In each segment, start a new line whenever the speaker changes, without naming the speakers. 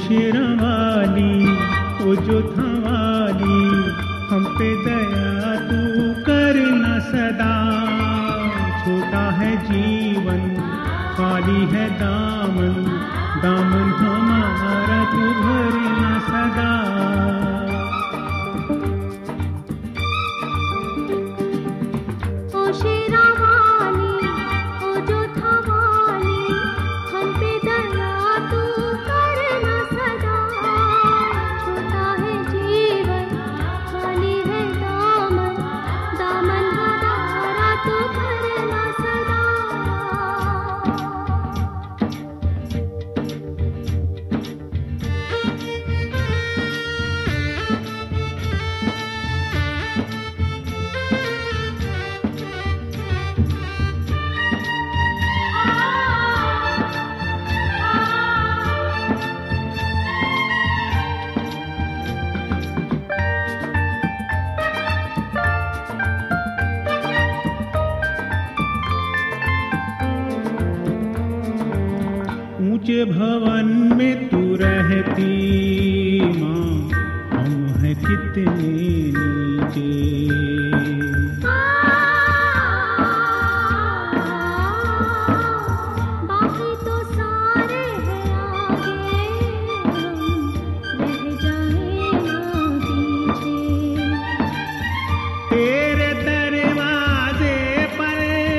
शेरा वाली ओ जोधा वाली, हम पे दया तू करना सदा। छोटा है जीवन, खाली है दामन, दामन हमारा तू भरना सदा।
ओ शेरा वाली ओ जोधा वाली, हम पे दया तू करना सदा। छोटा है जीवन, खाली है दामन, दामन हमारा तू भरना सदा।
ऊंचे भवन में तू रहती माँ, हम हैं कितने नीचे।
बाकी तो सारे हैं आगे, हम रह जाएंगे पीछे।
तेरे दरवाजे पर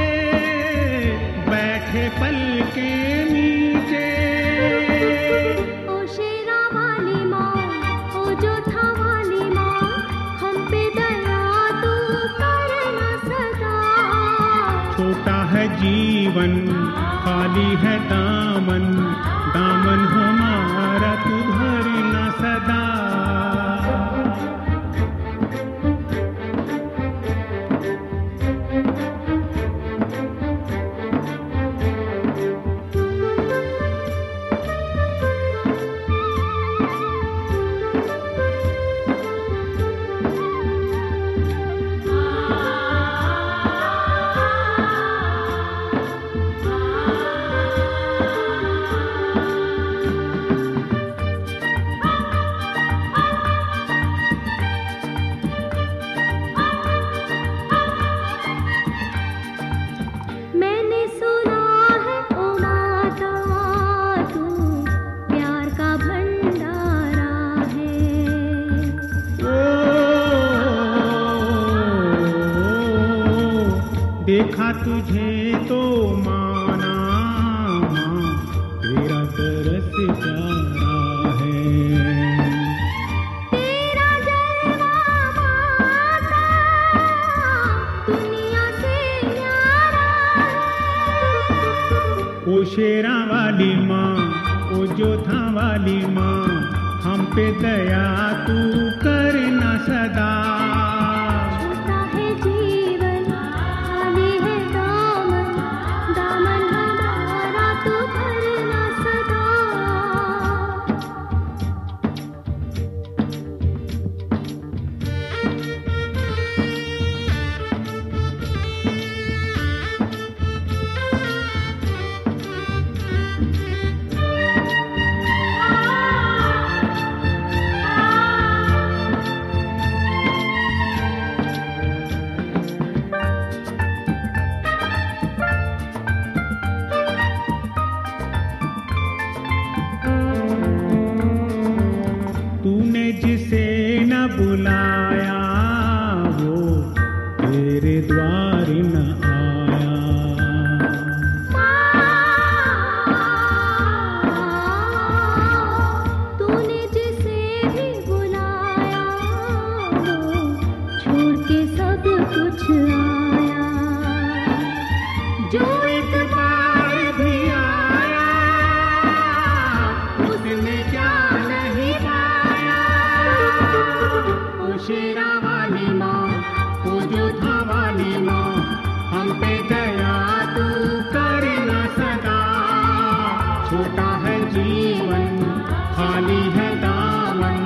बैठे पल के नीचे।
ओ शेरा वाली माँ ओ जोधा वाली माँ, हम पे दया तू करना सदा।
छोटा है जीवन, खाली है दामन, दामन हमारा तू भरना सदा।
मैंने सुना है ओ माता, तू प्यार का भंडारा है।
देखा तुझे तो माना माँ, तेरा तरस प्यारा है।
तेरा जलवा माता, दुनिया से न्यारा है।
ओ शेरा वाली माँ ओ जोधा वाली माँ, हम पे दया तू करना सदा।
छोटा है जीवन, खाली है दामन, दामन हमारा तू भरना सदा।
तूने जिसे न बुलाया, वो तेरे द्वार न आया।
तूने जिसे भी बुलाया, वो छोड़ के सब कुछ आया।
जो एक बार भी आया, उसने क्या नहीं पाया। ओ शेरा वाली माँ ओ जोधा वाली माँ, हम पे दया तू करना सदा। छोटा है जीवन, खाली है दामन,